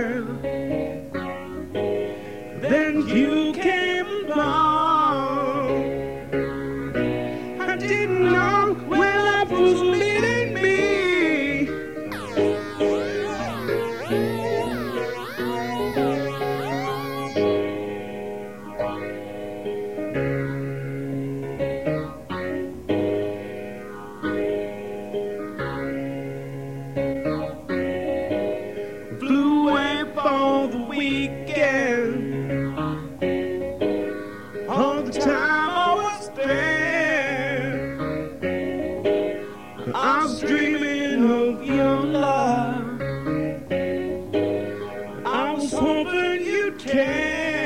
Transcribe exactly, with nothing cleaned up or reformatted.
girl. Then you came along. I didn't know where life was leading me. Flew away for the weekend. All the time I was there, I was dreaming of your love. I was hoping you'd care.